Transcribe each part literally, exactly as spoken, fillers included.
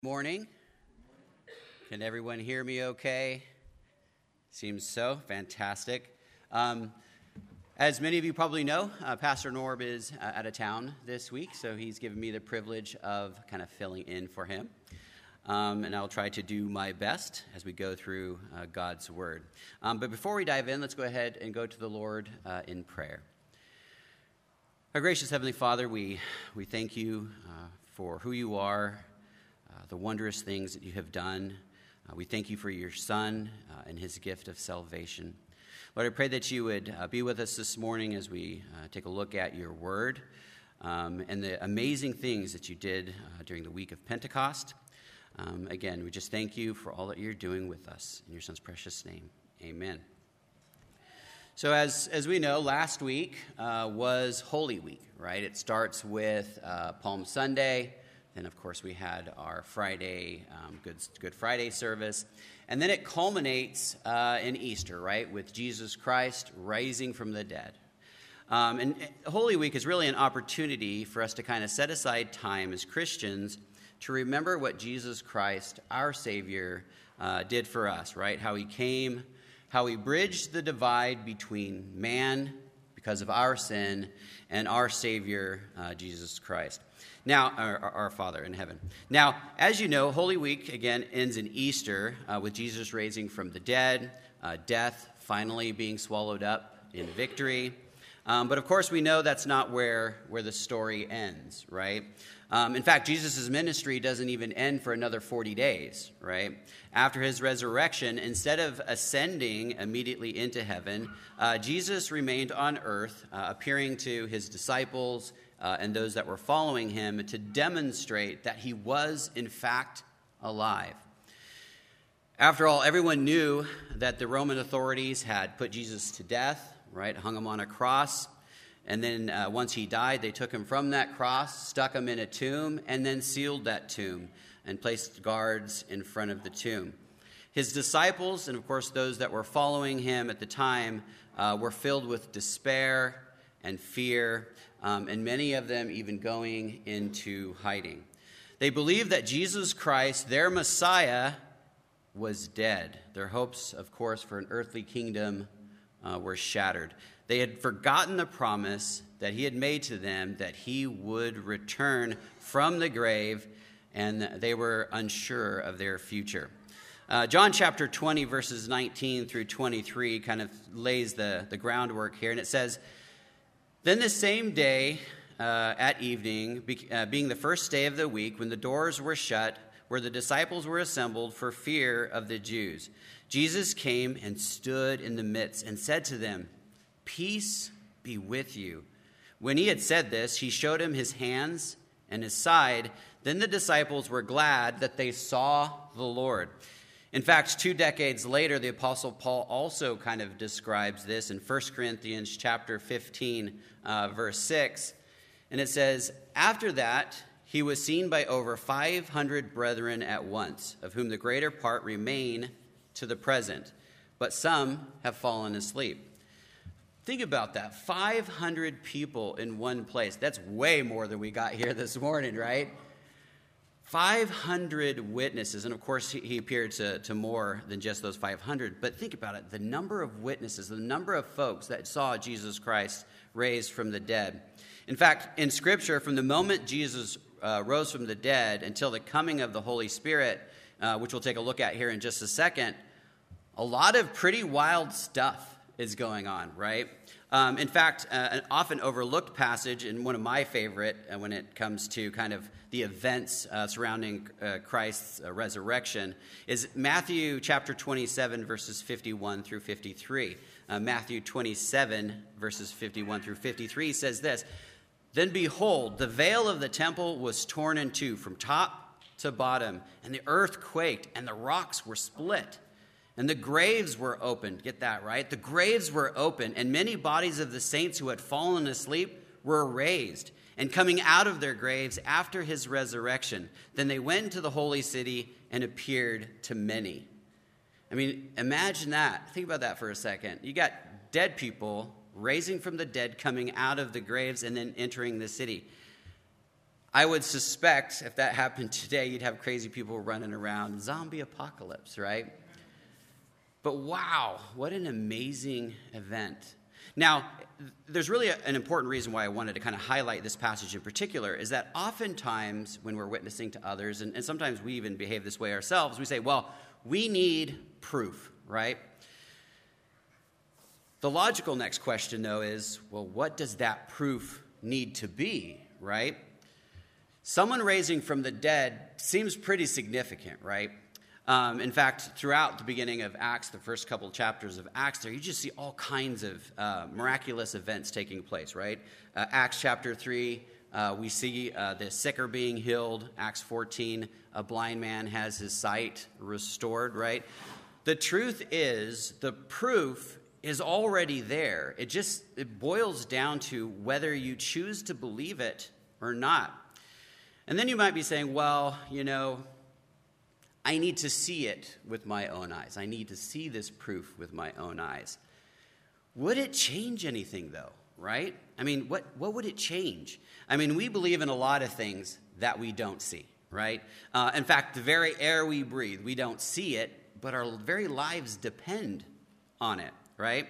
Morning. Can everyone hear me okay? Seems so. Fantastic. Um, as many of you probably know, uh, Pastor Norb is uh, out of town this week, so he's given me the privilege of kind of filling in for him. Um, and I'll try to do my best as we go through uh, God's Word. Um, but before we dive in, let's go ahead and go to the Lord uh, in prayer. Our gracious Heavenly Father, we, we thank you uh, for who you are, Uh, the wondrous things that you have done. Uh, we thank you for your Son uh, and his gift of salvation. Lord, I pray that you would uh, be with us this morning as we uh, take a look at your word um, and the amazing things that you did uh, during the week of Pentecost. Um, again, we just thank you for all that you're doing with us. In your Son's precious name, amen. So as, as we know, last week uh, was Holy Week, right? It starts with uh, Palm Sunday. Then, of course, we had our Friday, um, Good, Good Friday service. And then it culminates uh, in Easter, right, with Jesus Christ rising from the dead. Um, and Holy Week is really an opportunity for us to kind of set aside time as Christians to remember what Jesus Christ, our Savior, uh, did for us, right? How he came, how he bridged the divide between man, because of our sin, and our Savior, uh, Jesus Christ. Now, our, our Father in heaven. Now, as you know, Holy Week, again, ends in Easter uh, with Jesus raising from the dead, uh, death finally being swallowed up in victory. Um, but, of course, we know that's not where, where the story ends, right? Um, in fact, Jesus' ministry doesn't even end for another forty days, right? After his resurrection, instead of ascending immediately into heaven, uh, Jesus remained on earth, uh, appearing to his disciples Uh, and those that were following him to demonstrate that he was, in fact, alive. After all, everyone knew that the Roman authorities had put Jesus to death, right, hung him on a cross, and then uh, once he died, they took him from that cross, stuck him in a tomb, and then sealed that tomb and placed guards in front of the tomb. His disciples, and of course those that were following him at the time, uh, were filled with despair and fear, Um, and many of them even going into hiding. They believed that Jesus Christ, their Messiah, was dead. Their hopes, of course, for an earthly kingdom uh, were shattered. They had forgotten the promise that he had made to them that he would return from the grave, and they were unsure of their future. Uh, John chapter twenty, verses nineteen through twenty-three kind of lays the, the groundwork here, and it says, Then the same day uh, at evening, be, uh, being the first day of the week, when the doors were shut, where the disciples were assembled for fear of the Jews, Jesus came and stood in the midst and said to them, Peace be with you. When he had said this, he showed him his hands and his side. Then the disciples were glad that they saw the Lord. In fact, two decades later, the Apostle Paul also kind of describes this in First Corinthians chapter fifteen, uh, verse six. And it says, After that, he was seen by over five hundred brethren at once, of whom the greater part remain to the present, but some have fallen asleep. Think about that, five hundred people in one place. That's way more than we got here this morning, right? five hundred witnesses, and of course he appeared to, to more than just those five hundred, but think about it, the number of witnesses, the number of folks that saw Jesus Christ raised from the dead. In fact, in Scripture, from the moment Jesus uh, rose from the dead until the coming of the Holy Spirit, uh, which we'll take a look at here in just a second, a lot of pretty wild stuff is going on, right? Um, in fact, uh, an often overlooked passage, and one of my favorite uh, when it comes to kind of the events uh, surrounding uh, Christ's uh, resurrection, is Matthew chapter twenty-seven, verses fifty-one through fifty-three. Uh, Matthew twenty-seven, verses fifty-one through fifty-three says this, Then behold, the veil of the temple was torn in two from top to bottom, and the earth quaked, and the rocks were split. And the graves were opened. Get that, right? The graves were opened, and many bodies of the saints who had fallen asleep were raised. And coming out of their graves after his resurrection, then they went into the holy city and appeared to many. I mean, imagine that. Think about that for a second. You got dead people raising from the dead, coming out of the graves, and then entering the city. I would suspect if that happened today, you'd have crazy people running around, zombie apocalypse, right? But wow, what an amazing event. Now, there's really a, an important reason why I wanted to kind of highlight this passage in particular, is that oftentimes when we're witnessing to others, and, and sometimes we even behave this way ourselves, we say, well, we need proof, right? The logical next question, though, is, well, what does that proof need to be, right? Someone raising from the dead seems pretty significant, right? Um, in fact, throughout the beginning of Acts, the first couple chapters of Acts there, you just see all kinds of uh, miraculous events taking place, right? Uh, Acts chapter three, uh, we see uh, the sick are being healed. Acts fourteen, a blind man has his sight restored, right? The truth is, the proof is already there. It just, it boils down to whether you choose to believe it or not. And then you might be saying, well, you know, I need to see it with my own eyes. I need to see this proof with my own eyes. Would it change anything, though, right? I mean, what, what would it change? I mean, we believe in a lot of things that we don't see, right? Uh, in fact, the very air we breathe, we don't see it, but our very lives depend on it, right?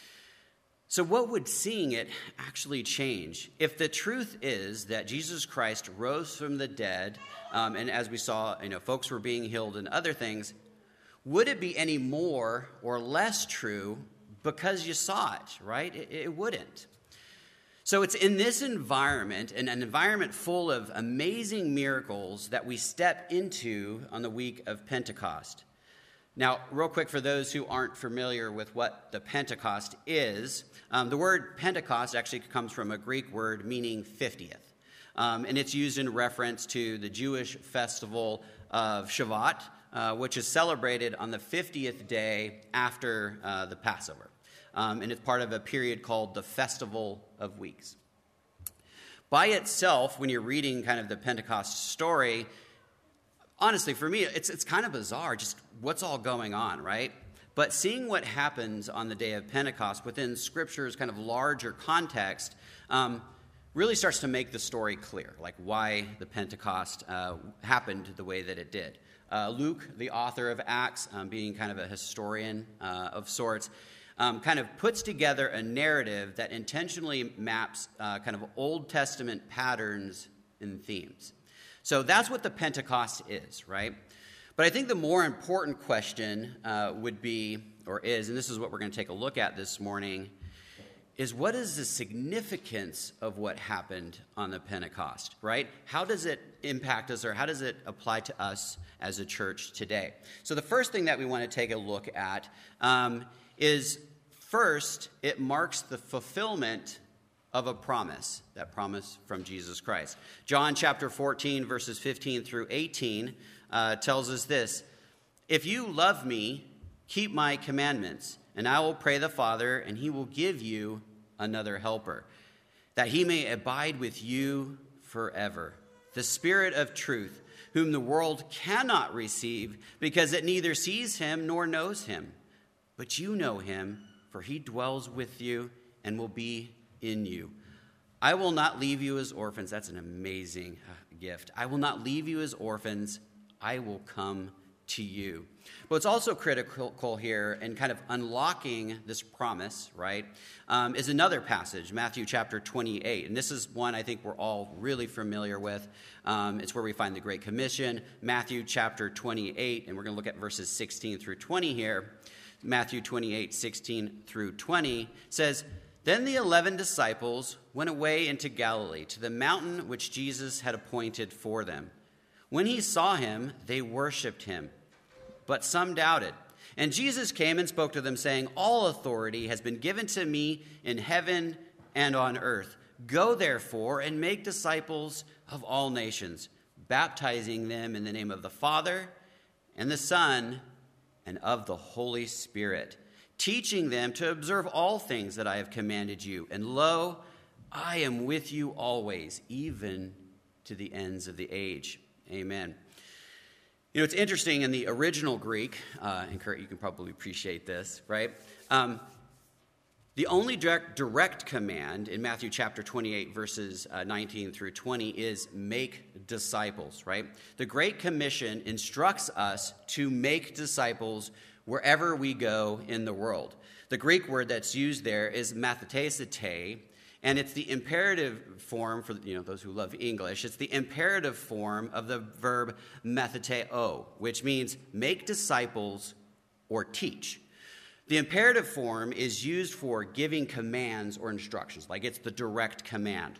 So what would seeing it actually change? If the truth is that Jesus Christ rose from the dead, um, and as we saw, you know, folks were being healed and other things, would it be any more or less true because you saw it, right? It, it wouldn't. So it's in this environment, in an environment full of amazing miracles, that we step into on the week of Pentecost. Now, real quick, for those who aren't familiar with what the Pentecost is, um, the word Pentecost actually comes from a Greek word meaning fiftieth. Um, and it's used in reference to the Jewish festival of Shavuot, uh, which is celebrated on the fiftieth day after uh, the Passover. Um, and it's part of a period called the Festival of Weeks. By itself, when you're reading kind of the Pentecost story, honestly, for me, it's it's kind of bizarre, just what's all going on, right? But seeing what happens on the day of Pentecost within Scripture's kind of larger context um, really starts to make the story clear, like why the Pentecost uh, happened the way that it did. Uh, Luke, the author of Acts, um, being kind of a historian uh, of sorts, um, kind of puts together a narrative that intentionally maps uh, kind of Old Testament patterns and themes. So that's what the Pentecost is, right? But I think the more important question uh, would be, or is, and this is what we're going to take a look at this morning, is what is the significance of what happened on the Pentecost, right? How does it impact us, or how does it apply to us as a church today? So the first thing that we want to take a look at um, is, first, it marks the fulfillment of a promise, that promise from Jesus Christ. John chapter fourteen, verses fifteen through eighteen, uh, tells us this: "If you love me, keep my commandments, and I will pray the Father, and he will give you another helper, that he may abide with you forever, the Spirit of truth, whom the world cannot receive, because it neither sees him nor knows him. But you know him, for he dwells with you and will be in you. I will not leave you as orphans." That's an amazing gift. "I will not leave you as orphans. I will come to you." But it's also critical here in kind of unlocking this promise, right, um, is another passage, Matthew chapter twenty-eight. And this is one I think we're all really familiar with. Um, it's where we find the Great Commission, Matthew chapter twenty-eight. And we're going to look at verses sixteen through twenty here. Matthew twenty-eight, sixteen through twenty says, "Then the eleven disciples went away into Galilee, to the mountain which Jesus had appointed for them. When he saw him, they worshipped him, but some doubted. And Jesus came and spoke to them, saying, 'All authority has been given to me in heaven and on earth. Go, therefore, and make disciples of all nations, baptizing them in the name of the Father and the Son and of the Holy Spirit, teaching them to observe all things that I have commanded you. And lo, I am with you always, even to the ends of the age.'" Amen. You know, it's interesting in the original Greek, uh, and Kurt, you can probably appreciate this, right? Um, The only direct, direct command in Matthew chapter twenty-eight, verses uh, nineteen through twenty is make disciples, right? The Great Commission instructs us to make disciples wherever we go in the world. The Greek word that's used there is mathetes, and it's the imperative form for you know those who love English. It's the imperative form of the verb matheteo, which means make disciples or teach. The imperative form is used for giving commands or instructions, like it's the direct command.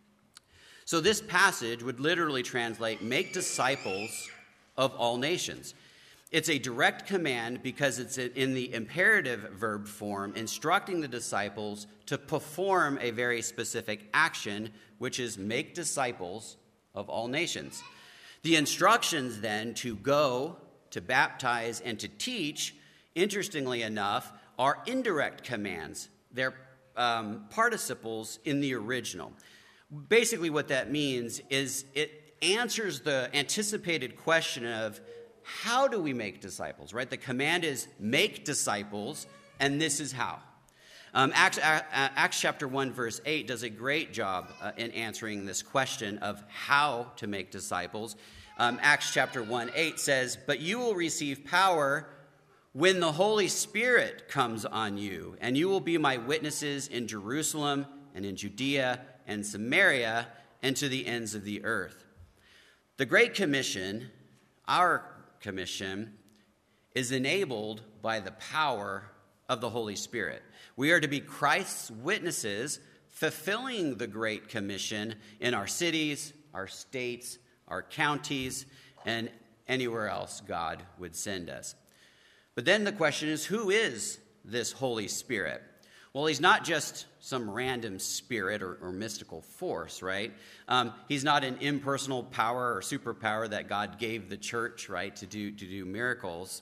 So this passage would literally translate, make disciples of all nations. It's a direct command because it's in the imperative verb form, instructing the disciples to perform a very specific action, which is make disciples of all nations. The instructions then to go, to baptize, and to teach, interestingly enough, are indirect commands. They're um, participles in the original. Basically what that means is it answers the anticipated question of how do we make disciples, right? The command is make disciples, and this is how. Um, Acts, uh, Acts chapter one, verse eight does a great job uh, in answering this question of how to make disciples. Um, Acts chapter one, eight says, "But you will receive power when the Holy Spirit comes on you, and you will be my witnesses in Jerusalem and in Judea and Samaria and to the ends of the earth." The Great Commission, our commission, is enabled by the power of the Holy Spirit. We are to be Christ's witnesses, fulfilling the Great Commission in our cities, our states, our counties, and anywhere else God would send us. But then the question is, who is this Holy Spirit? Well, he's not just some random spirit or, or mystical force, right? Um, he's not an impersonal power or superpower that God gave the church, right, to do, to do miracles.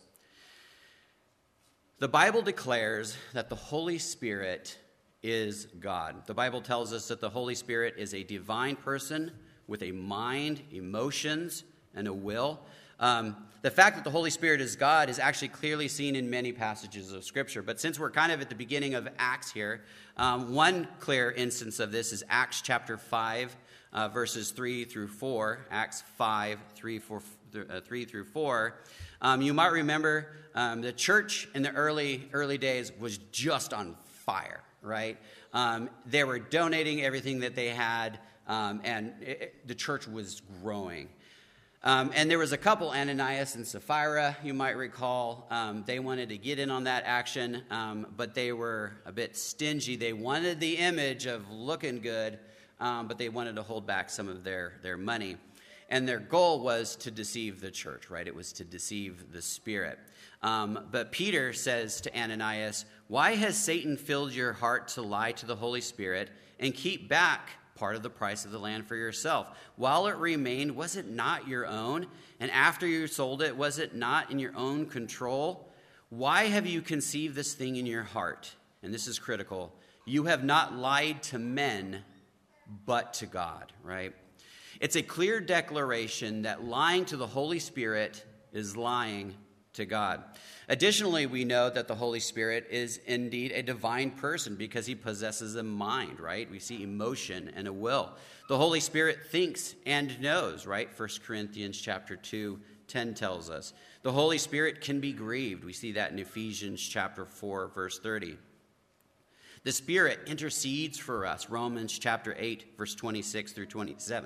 The Bible declares that the Holy Spirit is God. The Bible tells us that the Holy Spirit is a divine person with a mind, emotions, and a will. Um, the fact that the Holy Spirit is God is actually clearly seen in many passages of Scripture. But since we're kind of at the beginning of Acts here, um, one clear instance of this is Acts chapter five, uh, verses three through four. Acts five, three, four, uh, three through four. Um, you might remember um, the church in the early early days was just on fire, right? Um, they were donating everything that they had, um, and it, the church was growing. Um, and there was a couple, Ananias and Sapphira, you might recall. Um, they wanted to get in on that action, um, but they were a bit stingy. They wanted the image of looking good, um, but they wanted to hold back some of their, their money. And their goal was to deceive the church, right? It was to deceive the Spirit. Um, but Peter says to Ananias, "Why has Satan filled your heart to lie to the Holy Spirit and keep back part of the price of the land for yourself? While it remained, was it not your own? And after you sold it, was it not in your own control? Why have you conceived this thing in your heart?" And this is critical. "You have not lied to men, but to God," right? It's a clear declaration that lying to the Holy Spirit is lying to God. Additionally, we know that the Holy Spirit is indeed a divine person because he possesses a mind, right? We see emotion and a will. The Holy Spirit thinks and knows, right? First Corinthians chapter two, ten tells us. The Holy Spirit can be grieved. We see that in Ephesians chapter four, verse thirty. The Spirit intercedes for us. Romans chapter eight, verse twenty-six through twenty-seven.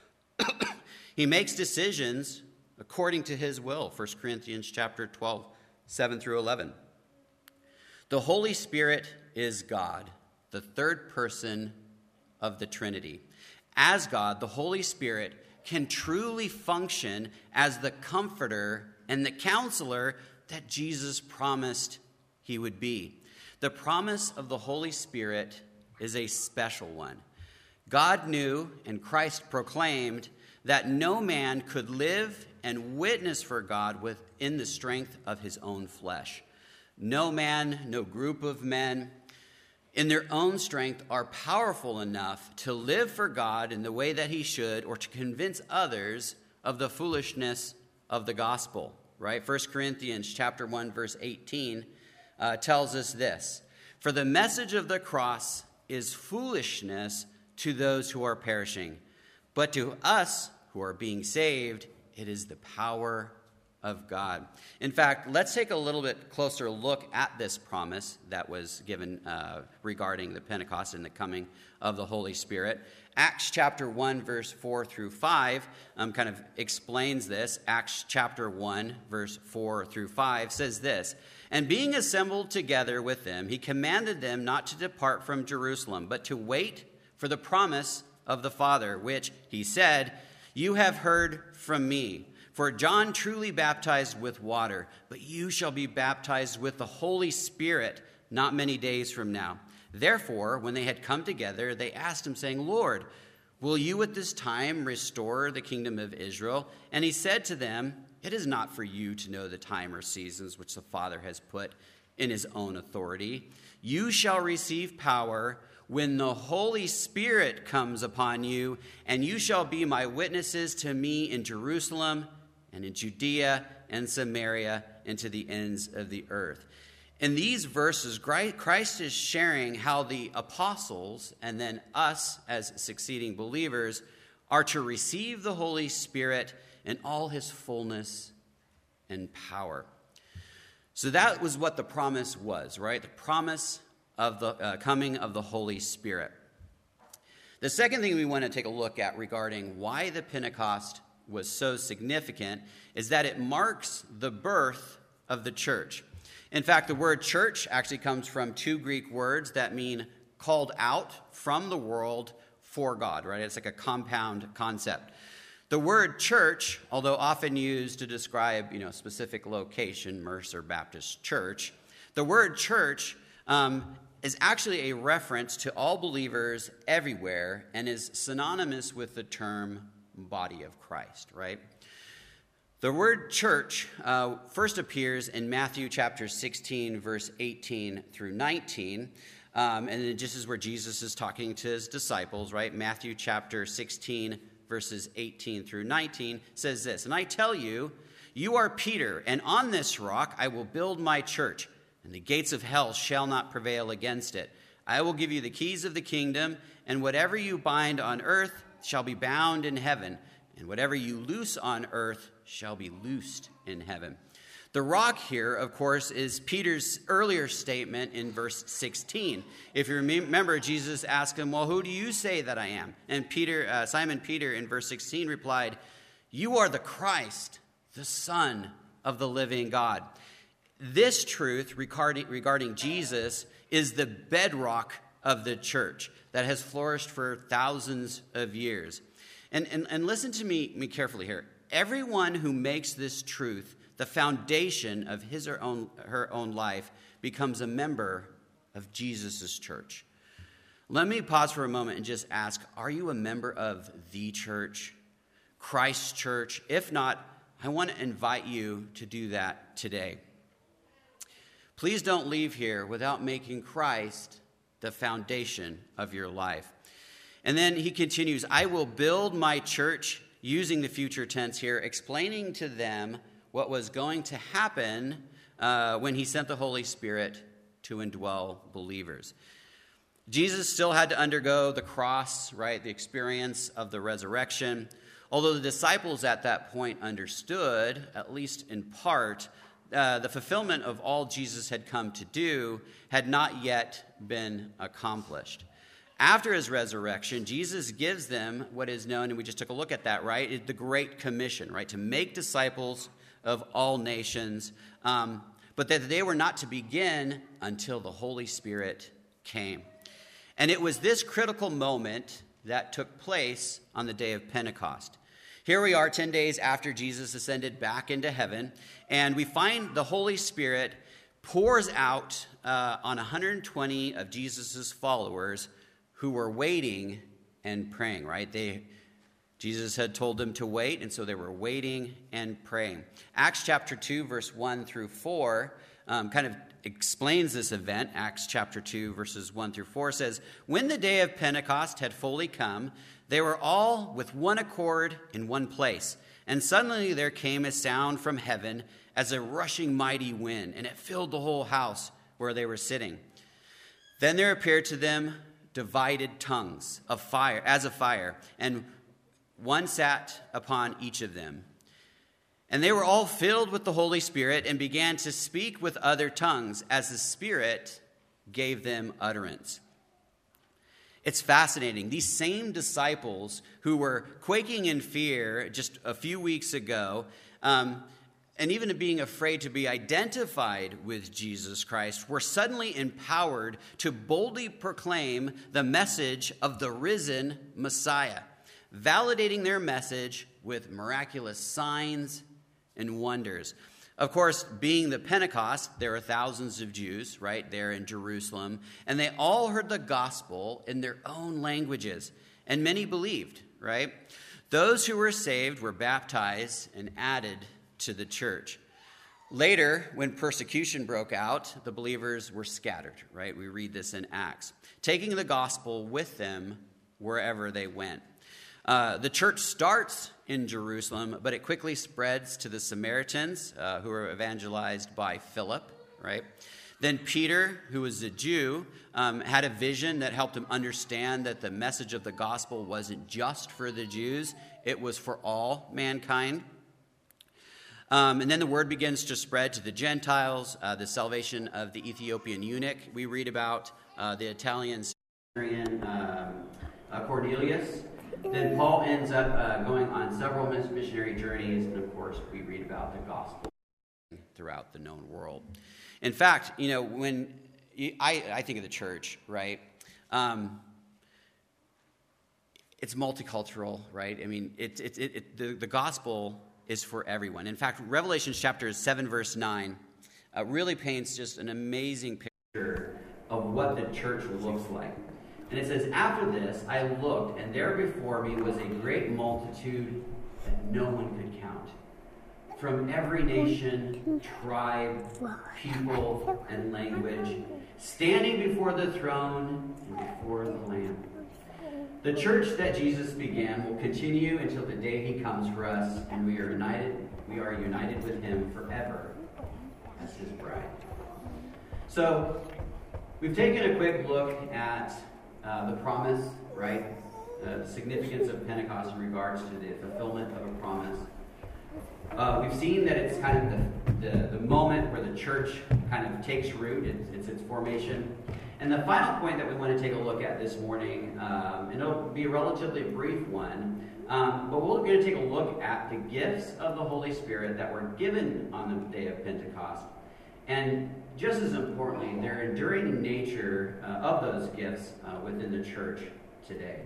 He makes decisions according to his will. First Corinthians chapter twelve, seven through eleven. The Holy Spirit is God, the third person of the Trinity. As God, the Holy Spirit can truly function as the comforter and the counselor that Jesus promised he would be. The promise of the Holy Spirit is a special one. God knew, and Christ proclaimed, that no man could live and witness for God within the strength of his own flesh. No man, no group of men, in their own strength are powerful enough to live for God in the way that he should, or to convince others of the foolishness of the gospel, right? First Corinthians chapter one, verse eighteen uh, tells us this: For the message of the cross is foolishness to those who are perishing, but to us who are being saved, it is the power of God. In fact, let's take a little bit closer look at this promise that was given uh, regarding the Pentecost and the coming of the Holy Spirit. Acts chapter one, verse four through five um, kind of explains this. Acts chapter one, verse four through five says this, "And being assembled together with them, he commanded them not to depart from Jerusalem, but to wait for the promise of the Father, which, he said, you have heard from me. For John truly baptized with water, but you shall be baptized with the Holy Spirit not many days from now." Therefore, when they had come together, they asked him, saying, "Lord, will you at this time restore the kingdom of Israel?" And he said to them, "It is not for you to know the time or seasons which the Father has put in his own authority. You shall receive power when the Holy Spirit comes upon you, and you shall be my witnesses to me in Jerusalem and in Judea and Samaria and to the ends of the earth." In these verses, Christ is sharing how the apostles and then us as succeeding believers are to receive the Holy Spirit in all his fullness and power. So that was what the promise was, right? The promise of the uh, coming of the Holy Spirit. The second thing we want to take a look at regarding why the Pentecost was so significant is that it marks the birth of the church. In fact, the word church actually comes from two Greek words that mean called out from the world for God, right? It's like a compound concept. The word church, although often used to describe, you know, a specific location, Mercer Baptist Church, the word church um, is actually a reference to all believers everywhere and is synonymous with the term body of Christ, right? The word church uh, first appears in Matthew chapter sixteen, verse eighteen through nineteen. Um, and it just is where Jesus is talking to his disciples, right? Matthew chapter sixteen, verses eighteen through nineteen says this, "And I tell you, you are Peter, and on this rock I will build my church, and the gates of hell shall not prevail against it. I will give you the keys of the kingdom, and whatever you bind on earth shall be bound in heaven, and whatever you loose on earth shall be loosed in heaven." The rock here, of course, is Peter's earlier statement in verse sixteen. If you remember, Jesus asked him, "Well, who do you say that I am?" And Peter, uh, Simon Peter in verse sixteen replied, "You are the Christ, the Son of the living God." This truth regarding, regarding Jesus is the bedrock of the church that has flourished for thousands of years. And, and, and listen to me, me carefully here. Everyone who makes this truth the foundation of his or own, her own life becomes a member of Jesus' church. Let me pause for a moment and just ask, are you a member of the church, Christ's church? If not, I want to invite you to do that today. Please don't leave here without making Christ the foundation of your life. And then he continues, "I will build my church," using the future tense here, explaining to them what was going to happen uh, when he sent the Holy Spirit to indwell believers. Jesus still had to undergo the cross, right, the experience of the resurrection. Although the disciples at that point understood, at least in part, uh, the fulfillment of all Jesus had come to do had not yet been accomplished. After his resurrection, Jesus gives them what is known, and we just took a look at that, right? The Great Commission, right? To make disciples of all nations, um, but that they were not to begin until the Holy Spirit came. And it was this critical moment that took place on the day of Pentecost. Here we are ten days after Jesus ascended back into heaven, and we find the Holy Spirit pours out uh, on one hundred twenty of Jesus' followers who were waiting and praying, right? They, Jesus had told them to wait, and so they were waiting and praying. Acts chapter two, verse one through four, um, kind of explains this event. Acts chapter two, verses one through four says, "When the day of Pentecost had fully come, they were all with one accord in one place. And suddenly there came a sound from heaven as a rushing mighty wind, and it filled the whole house where they were sitting. Then there appeared to them divided tongues of fire, as of fire, and one sat upon each of them. And they were all filled with the Holy Spirit and began to speak with other tongues as the Spirit gave them utterance. It's fascinating. These same disciples who were quaking in fear just a few weeks ago, um, and even being afraid to be identified with Jesus Christ, were suddenly empowered to boldly proclaim the message of the risen Messiah, validating their message with miraculous signs and wonders. Of course, being the Pentecost, there are thousands of Jews right there in Jerusalem, and they all heard the gospel in their own languages, and many believed, right? Those who were saved were baptized and added to the church. Later, when persecution broke out, the believers were scattered, right? We read this in Acts, taking the gospel with them wherever they went. Uh, the church starts in Jerusalem, but it quickly spreads to the Samaritans, uh, who were evangelized by Philip, right? Then Peter, who was a Jew, um, had a vision that helped him understand that the message of the gospel wasn't just for the Jews, it was for all mankind. Um, and then the word begins to spread to the Gentiles, uh, the salvation of the Ethiopian eunuch. We read about uh, the Italian centurion uh, uh, Cornelius. Then Paul ends up uh, going on several missionary journeys, and of course, we read about the gospel throughout the known world. In fact, you know, when you, I, I think of the church, right, um, it's multicultural, right? I mean, it, it, it, it, the, the gospel is for everyone. In fact, Revelation chapter seven, verse nine, uh, really paints just an amazing picture of what the church looks like. And it says, after this, I looked, and there before me was a great multitude that no one could count, from every nation, tribe, people, and language, standing before the throne and before the Lamb. The church that Jesus began will continue until the day he comes for us, and we are united, we are united with him forever as his bride. So, we've taken a quick look at Uh, the promise, right? Uh, the significance of Pentecost in regards to the fulfillment of a promise. Uh, we've seen that it's kind of the, the, the moment where the church kind of takes root. It's, it's its formation. And the final point that we want to take a look at this morning, um, and it'll be a relatively brief one, um, but we're going to take a look at the gifts of the Holy Spirit that were given on the day of Pentecost. And just as importantly, their enduring nature uh, of those gifts uh, within the church today.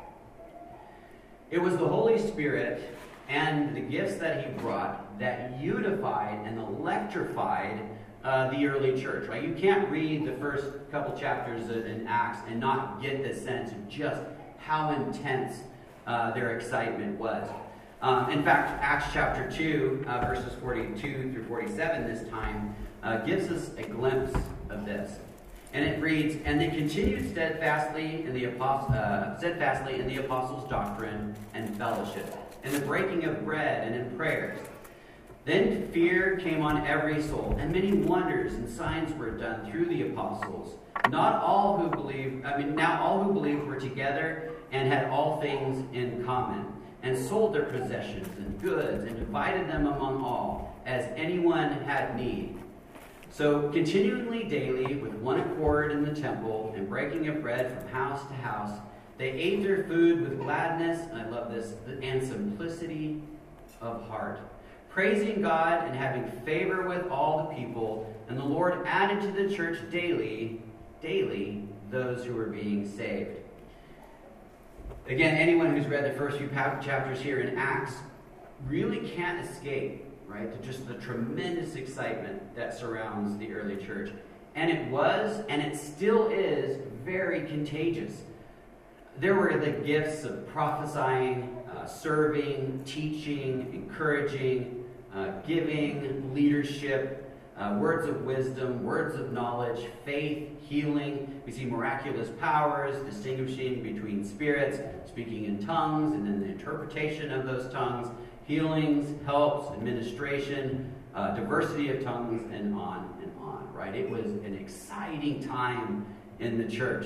It was the Holy Spirit and the gifts that he brought that unified and electrified uh, the early church. Right? You can't read the first couple chapters in Acts and not get the sense of just how intense uh, their excitement was. Um, in fact, Acts chapter two, uh, verses forty-two through forty-seven this time, Uh, gives us a glimpse of this. And it reads, and they continued steadfastly in the apost- uh, steadfastly in the apostles' doctrine and fellowship, in the breaking of bread and in prayers. Then fear came on every soul, and many wonders and signs were done through the apostles. Not all who believed, I mean, now all who believed were together and had all things in common, and sold their possessions and goods and divided them among all, as anyone had need. So continually daily, with one accord in the temple, and breaking of bread from house to house, they ate their food with gladness, and I love this, and simplicity of heart, praising God and having favor with all the people. And the Lord added to the church daily, daily, those who were being saved. Again, anyone who's read the first few chapters here in Acts really can't escape, right, to just the tremendous excitement that surrounds the early church. And it was, and it still is, very contagious. There were the gifts of prophesying, uh, serving, teaching, encouraging, uh, giving, leadership, uh, words of wisdom, words of knowledge, faith, healing. We see miraculous powers, distinguishing between spirits, speaking in tongues, and then the interpretation of those tongues, healings, helps, administration, uh, diversity of tongues, and on and on, right? It was an exciting time in the church.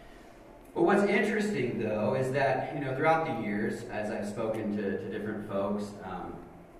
But what's interesting, though, is that, you know, throughout the years, as I've spoken to, to different folks, um,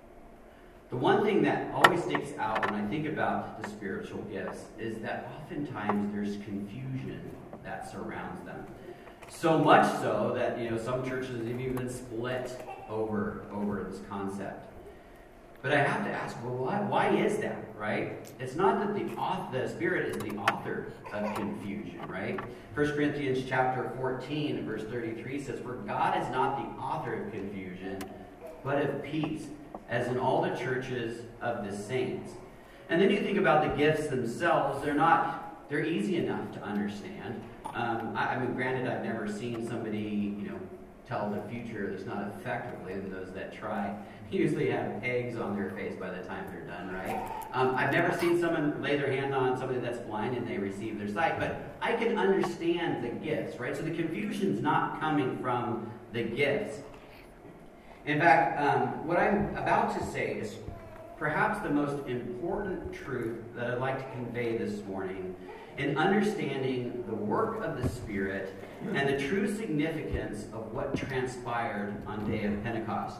the one thing that always sticks out when I think about the spiritual gifts is that oftentimes there's confusion that surrounds them. So much so that, you know, some churches have even split over, over this concept. But I have to ask, well, why, why is that, right? It's not that the author, the Spirit is the author of confusion, right? First Corinthians chapter fourteen, verse thirty-three says, "For God is not the author of confusion, but of peace, as in all the churches of the saints." And then you think about the gifts themselves, they're not, they're easy enough to understand. Um, I, I mean, granted, I've never seen somebody, you know, tell the future, at least not effectively, and those that try usually have eggs on their face by the time they're done, right? Um, I've never seen someone lay their hand on somebody that's blind and they receive their sight, but I can understand the gifts, right? So the confusion's not coming from the gifts. In fact, um, what I'm about to say is perhaps the most important truth that I'd like to convey this morning in understanding the work of the Spirit and the true significance of what transpired on the day of Pentecost.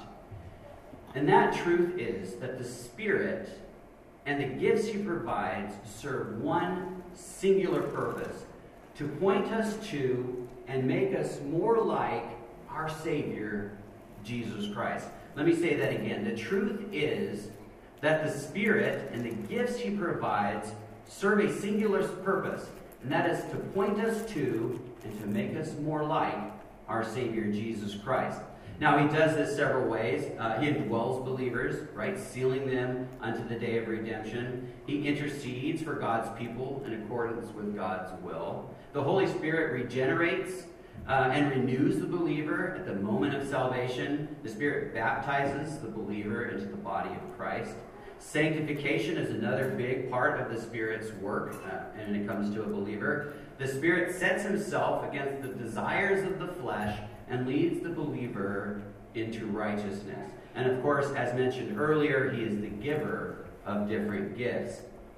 And that truth is that the Spirit and the gifts He provides serve one singular purpose: to point us to and make us more like our Savior, Jesus Christ. Let me say that again. The truth is that the Spirit and the gifts He provides serve a singular purpose, and that is to point us to and to make us more like our Savior, Jesus Christ. Now, He does this several ways. Uh, he indwells believers, right, sealing them unto the day of redemption. He intercedes for God's people in accordance with God's will. The Holy Spirit regenerates uh, and renews the believer at the moment of salvation. The Spirit baptizes the believer into the body of Christ. Sanctification is another big part of the Spirit's work uh, when it comes to a believer. The Spirit sets Himself against the desires of the flesh and leads the believer into righteousness. And of course, as mentioned earlier, He is the giver of different gifts.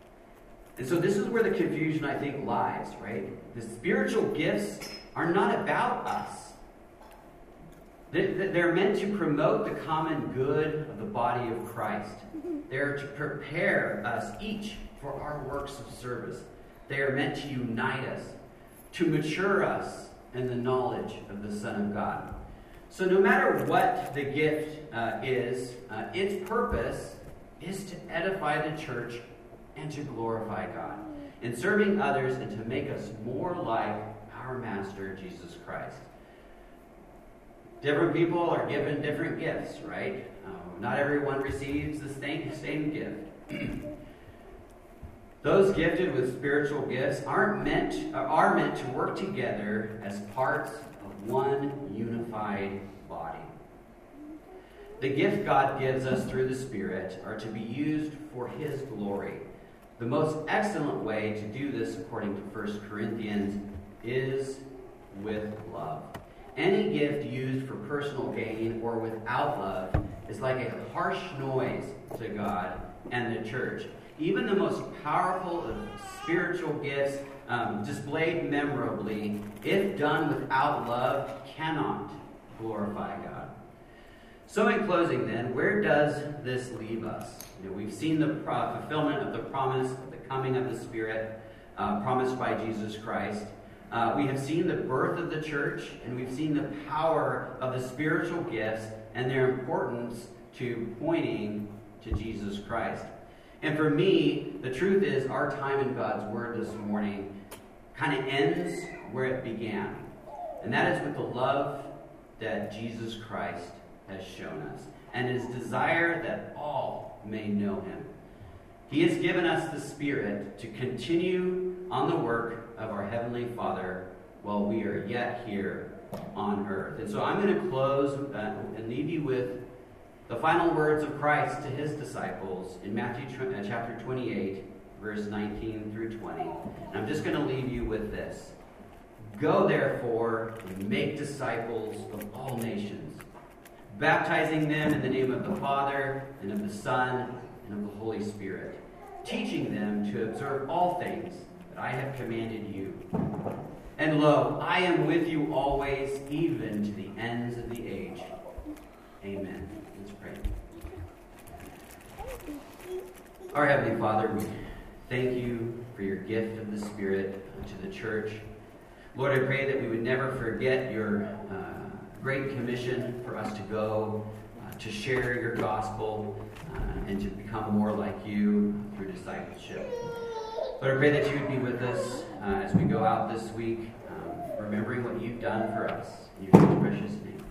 And so this is where the confusion, I think, lies, right? The spiritual gifts are not about us. They're meant to promote the common good of the body of Christ. They're to prepare us each for our works of service. They are meant to unite us, to mature us in the knowledge of the Son of God. So no matter what the gift uh, is, uh, its purpose is to edify the church and to glorify God, in serving others and to make us more like our Master, Jesus Christ. Different people are given different gifts, right? Um, not everyone receives the same, same gift. Those gifted with spiritual gifts aren't meant, are meant to work together as parts of one unified body. The gift God gives us through the Spirit are to be used for His glory. The most excellent way to do this, according to First Corinthians, is with love. Any gift used for personal gain or without love is like a harsh noise to God and the church. Even the most powerful of spiritual gifts, um, displayed memorably, if done without love, cannot glorify God. So in closing then, where does this leave us? You know, we've seen the pro- fulfillment of the promise of the coming of the Spirit uh, promised by Jesus Christ. Uh, we have seen the birth of the church, and we've seen the power of the spiritual gifts and their importance to pointing to Jesus Christ. And for me, the truth is our time in God's Word this morning kind of ends where it began. And that is with the love that Jesus Christ has shown us and His desire that all may know Him. He has given us the Spirit to continue on the work of our Heavenly Father while we are yet here on earth. And so I'm going to close uh, and leave you with the final words of Christ to His disciples in Matthew chapter twenty-eight, verse nineteen through twenty. And I'm just going to leave you with this. Go, therefore, and make disciples of all nations, baptizing them in the name of the Father, and of the Son, and of the Holy Spirit, teaching them to observe all things that I have commanded you. And lo, I am with you always, even to the ends of the age. Amen. Let's pray. Our Heavenly Father, we thank you for your gift of the Spirit to the church. Lord, I pray that we would never forget your uh, great commission for us to go, uh, to share your gospel, uh, and to become more like you through discipleship. Lord, I pray that you would be with us uh, as we go out this week, um, remembering what you've done for us. In your precious name.